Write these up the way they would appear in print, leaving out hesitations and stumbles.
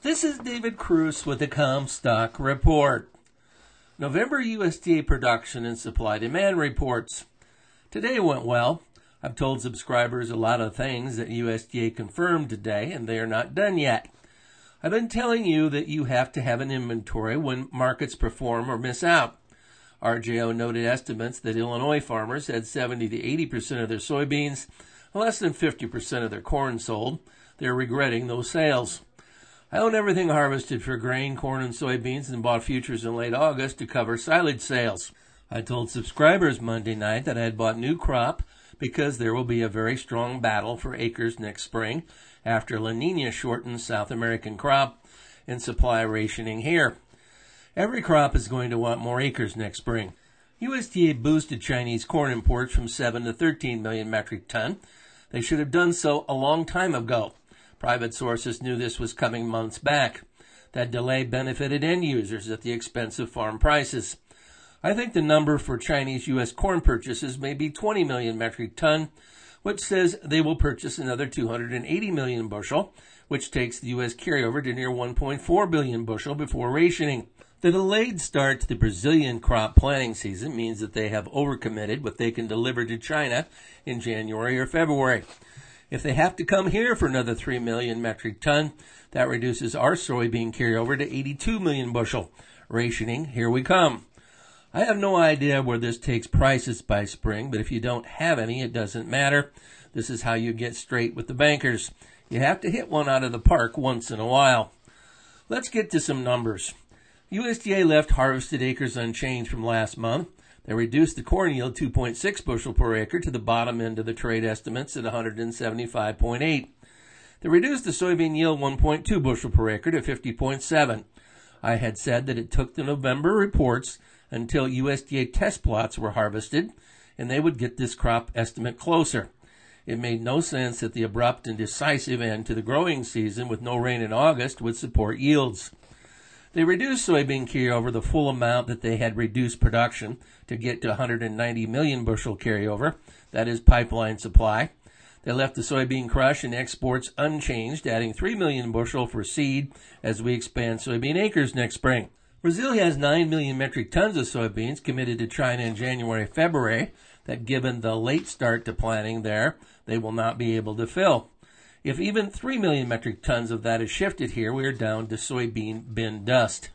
This is David Cruz with the Comstock Report. November USDA production and supply demand reports. Today went well. I've told subscribers a lot of things that USDA confirmed today, and they are not done yet. I've been telling you that you have to have an inventory when markets perform or miss out. RJO noted estimates that Illinois farmers had 70 to 80% of their soybeans, less than 50% of their corn sold. They're regretting those sales. I own everything harvested for grain, corn, and soybeans and bought futures in late August to cover silage sales. I told subscribers Monday night that I had bought new crop because there will be a very strong battle for acres next spring after La Nina shortens South American crop and supply rationing here. Every crop is going to want more acres next spring. USDA boosted Chinese corn imports from 7 to 13 million metric ton. They should have done so a long time ago. Private sources knew this was coming months back. That delay benefited end users at the expense of farm prices. I think the number for Chinese U.S. corn purchases may be 20 million metric ton, which says they will purchase another 280 million bushel, which takes the U.S. carryover to near 1.4 billion bushel before rationing. The delayed start to the Brazilian crop planting season means that they have overcommitted what they can deliver to China in January or February. If they have to come here for another 3 million metric ton, that reduces our soybean carryover to 82 million bushel. Rationing, here we come. I have no idea where this takes prices by spring, but if you don't have any, it doesn't matter. This is how you get straight with the bankers. You have to hit one out of the park once in a while. Let's get to some numbers. USDA left harvested acres unchanged from last month. They reduced the corn yield 2.6 bushel per acre to the bottom end of the trade estimates at 175.8. They reduced the soybean yield 1.2 bushel per acre to 50.7. I had said that it took the November reports until USDA test plots were harvested, and they would get this crop estimate closer. It made no sense that the abrupt and decisive end to the growing season with no rain in August would support yields. They reduced soybean carryover the full amount that they had reduced production to get to 190 million bushel carryover. That is pipeline supply. They left the soybean crush and exports unchanged, adding 3 million bushel for seed as we expand soybean acres next spring. Brazil has 9 million metric tons of soybeans committed to China in January, February, that given the late start to planting there, they will not be able to fill. If even 3 million metric tons of that is shifted here, we are down to soybean bin dust.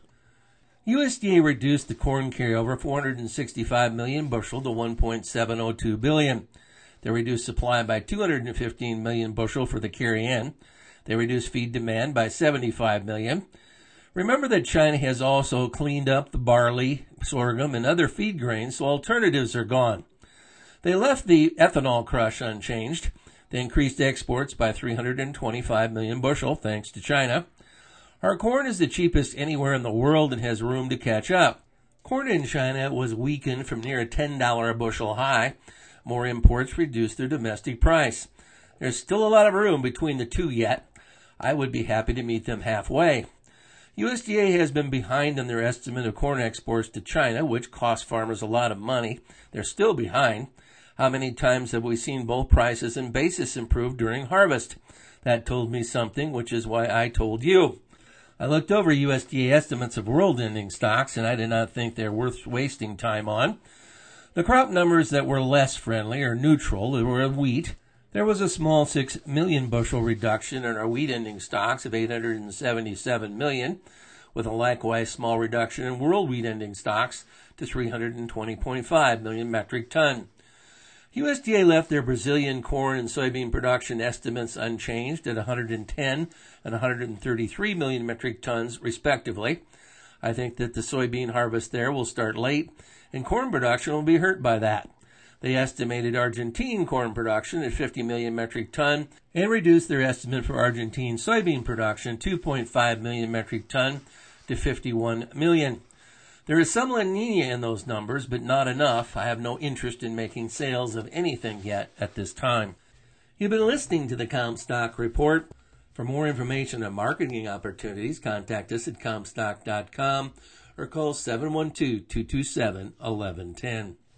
USDA reduced the corn carryover 465 million bushel to 1.702 billion. They reduced supply by 215 million bushel for the carry-in. They reduced feed demand by 75 million. Remember that China has also cleaned up the barley, sorghum, and other feed grains, so alternatives are gone. They left the ethanol crush unchanged. They increased exports by 325 million bushel, thanks to China. Our corn is the cheapest anywhere in the world and has room to catch up. Corn in China was weakened from near a $10 a bushel high. More imports reduced their domestic price. There's still a lot of room between the two yet. I would be happy to meet them halfway. USDA has been behind on their estimate of corn exports to China, which cost farmers a lot of money. They're still behind. How many times have we seen both prices and basis improve during harvest? That told me something, which is why I told you. I looked over USDA estimates of world ending stocks, and I did not think they're worth wasting time on. The crop numbers that were less friendly or neutral were of wheat. There was a small 6 million bushel reduction in our wheat ending stocks of 877 million, with a likewise small reduction in world wheat ending stocks to 320.5 million metric ton. USDA left their Brazilian corn and soybean production estimates unchanged at 110 and 133 million metric tons, respectively. I think that the soybean harvest there will start late, and corn production will be hurt by that. They estimated Argentine corn production at 50 million metric ton and reduced their estimate for Argentine soybean production 2.5 million metric ton to 51 million. There is some La Nina in those numbers, but not enough. I have no interest in making sales of anything yet at this time. You've been listening to the Comstock Report. For more information on marketing opportunities, contact us at Comstock.com or call 712-227-1110.